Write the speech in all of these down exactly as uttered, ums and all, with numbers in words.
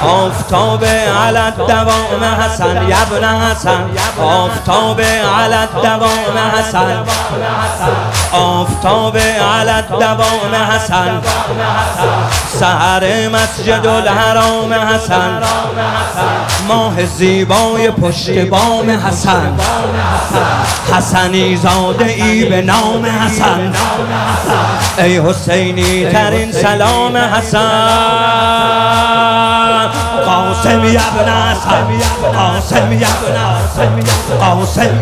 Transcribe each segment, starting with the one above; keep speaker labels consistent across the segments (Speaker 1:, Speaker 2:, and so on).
Speaker 1: آفتاب علی الدوام حسن ابن حسن آفتاب علی الدوام حسن آفتاب علی الدوام حسن سحر مسجد الحرام حسن ماه زیبای پشت بام حسن حسنی زاده ای به نام حسن ای حسینی ترین سلام حسن قاسم ابن حسن قاسم ابن حسن قاسم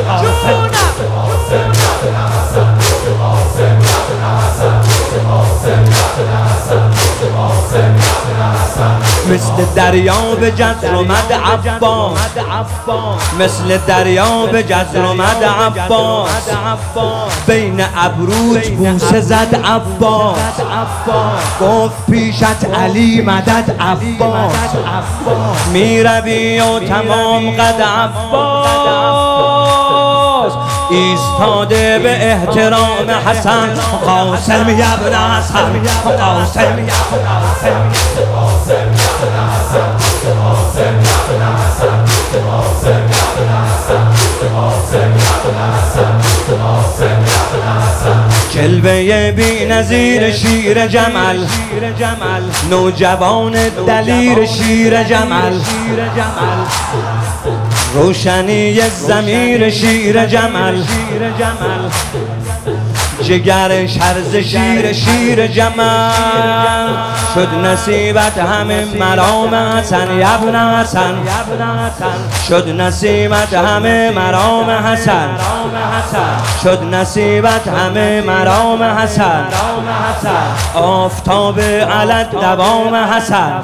Speaker 1: مثل دریا به جزر اومد عباس مثل دریا به جزر اومد عباس بین ابروج بوسه زد عباس گفت پیشت علی مدد عباس میروی و تمام قد عباس ایستاده به احترام حسن قاسم ابن حسن قاسم جلوه بی نظیر شیر جمل نوجوان دلیر شیر جمل روشنی ضمیر شیر جمل جگرش هرز شیر شیر جمل شد نصیبت همه مرام حسن ابن حسن شد نصیبت همه مرام حسن شد نصیبت همه مرام حسن آفتاب علی الدوام حسن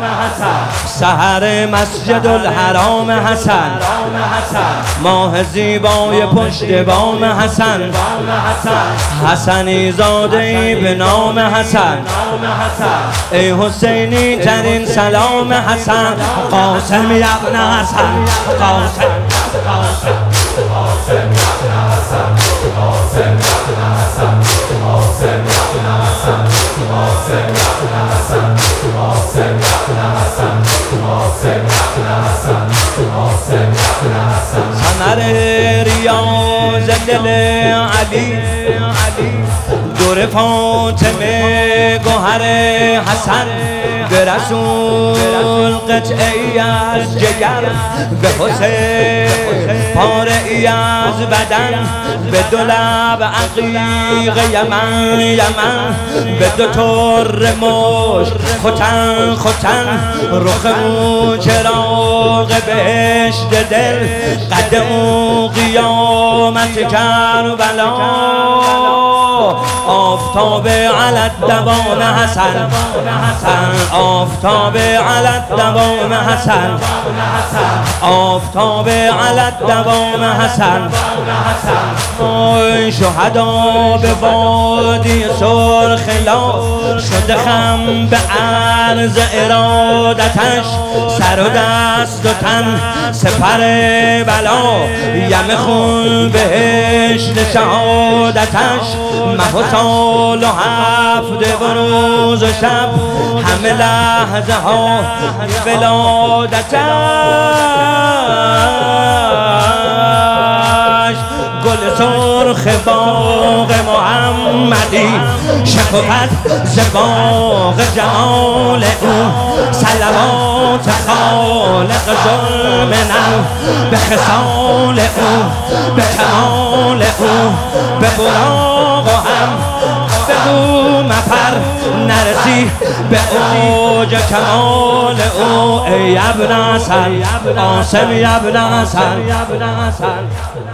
Speaker 1: سحر مسجد الحرام حسن ماه زیبای پشت بام حسن حسنی زاده ای به نام حسن ای حسینی ترین سلام حسن قاسم ابن حسن قاسم ثمر ریاض دل علی دور فاطمه گوهر حسن به رسول قطعی از جگر به حسین پاره ای از بدن به دو لب عقیق یمن یمن به دو طور مشک ختن ختن رخ او چراغ بهشت دل قد او قیامت کربلا آفتاب علی الدوام حسن آفتاب علی الدوام حسن آفتاب علی الدوام حسن شهدا به وادی سرخ لا شده خم به عرض ارادتش سر و دست و تن سپر بلا یم خون بهشت شهادتش مه و سال و هفته و روز و شب همه لحظه ها ولادتش گل سرخ باغ محمدی شکفت ز باغ جمال او صلوات خالق ظلم نو به خصال او به کمال او به براق و هم بگو مپر نرسی به اوج کمال او ای ابن حسن قاسم ابن حسن